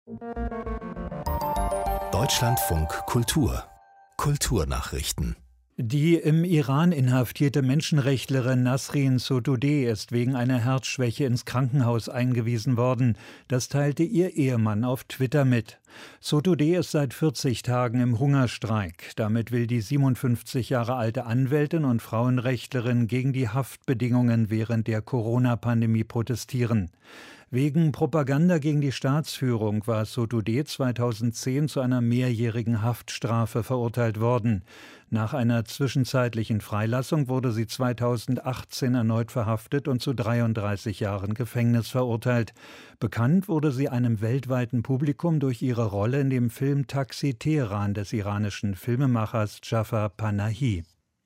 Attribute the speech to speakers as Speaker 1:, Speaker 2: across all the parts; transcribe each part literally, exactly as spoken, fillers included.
Speaker 1: Deutschlandfunk Kultur Kulturnachrichten.
Speaker 2: Die im Iran inhaftierte Menschenrechtlerin Nasrin Sotoudeh ist wegen einer Herzschwäche ins Krankenhaus eingewiesen worden. Das teilte ihr Ehemann auf Twitter mit. Sotoudeh ist seit vierzig Tagen im Hungerstreik. Damit will die siebenundfünfzig Jahre alte Anwältin und Frauenrechtlerin gegen die Haftbedingungen während der Corona-Pandemie protestieren. Wegen Propaganda gegen die Staatsführung war Sotoudeh zweitausendzehn zu einer mehrjährigen Haftstrafe verurteilt worden. Nach einer zwischenzeitlichen Freilassung wurde sie zweitausendachtzehn erneut verhaftet und zu dreiunddreißig Jahren Gefängnis verurteilt. Bekannt wurde sie einem weltweiten Publikum durch ihre Rolle in dem Film Taxi Teheran des iranischen Filmemachers Jafar Panahi.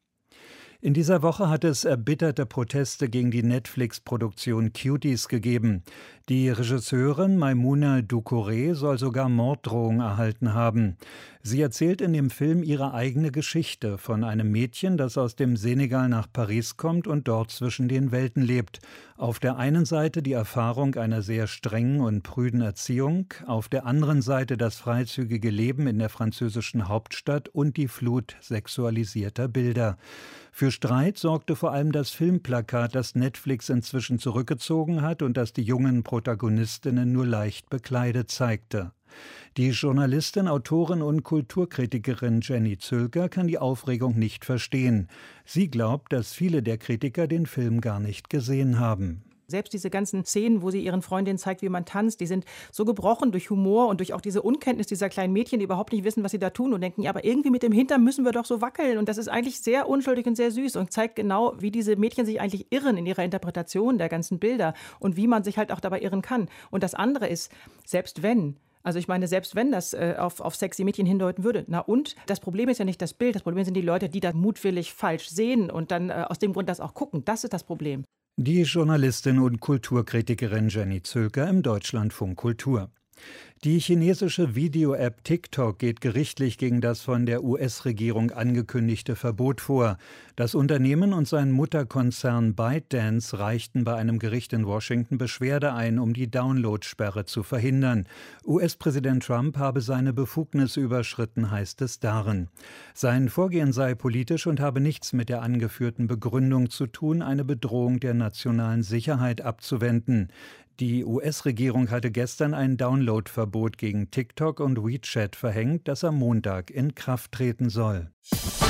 Speaker 2: In dieser Woche hat es erbitterte Proteste gegen die Netflix-Produktion Cuties gegeben. Die Regisseurin Maimouna Doucouré soll sogar Morddrohungen erhalten haben. Sie erzählt in dem Film ihre eigene Geschichte von einem Mädchen, das aus dem Senegal nach Paris kommt und dort zwischen den Welten lebt. Auf der einen Seite die Erfahrung einer sehr strengen und prüden Erziehung, auf der anderen Seite das freizügige Leben in der französischen Hauptstadt und die Flut sexualisierter Bilder. Für Streit sorgte vor allem das Filmplakat, das Netflix inzwischen zurückgezogen hat und das die jungen Protagonistinnen nur leicht bekleidet zeigte. Die Journalistin, Autorin und Kulturkritikerin Jenny Zülker kann die Aufregung nicht verstehen. Sie glaubt, dass viele der Kritiker den Film gar nicht gesehen haben.
Speaker 3: Selbst diese ganzen Szenen, wo sie ihren Freundinnen zeigt, wie man tanzt, die sind so gebrochen durch Humor und durch auch diese Unkenntnis dieser kleinen Mädchen, die überhaupt nicht wissen, was sie da tun und denken, ja, aber irgendwie mit dem Hintern müssen wir doch so wackeln. Und das ist eigentlich sehr unschuldig und sehr süß und zeigt genau, wie diese Mädchen sich eigentlich irren in ihrer Interpretation der ganzen Bilder und wie man sich halt auch dabei irren kann. Und das andere ist, selbst wenn Also ich meine, selbst wenn das äh, auf, auf sexy Mädchen hindeuten würde, na und? Das Problem ist ja nicht das Bild, das Problem sind die Leute, die das mutwillig falsch sehen und dann äh, aus dem Grund das auch gucken. Das ist das Problem.
Speaker 2: Die Journalistin und Kulturkritikerin Jenny Zülker im Deutschlandfunk Kultur. Die chinesische Video-App TikTok geht gerichtlich gegen das von der U S-Regierung angekündigte Verbot vor. Das Unternehmen und sein Mutterkonzern ByteDance reichten bei einem Gericht in Washington Beschwerde ein, um die Downloadsperre zu verhindern. U S-Präsident Trump habe seine Befugnisse überschritten, heißt es darin. Sein Vorgehen sei politisch und habe nichts mit der angeführten Begründung zu tun, eine Bedrohung der nationalen Sicherheit abzuwenden. Die U S-Regierung hatte gestern ein Downloadverbot gegen TikTok und WeChat verhängt, das am Montag in Kraft treten soll.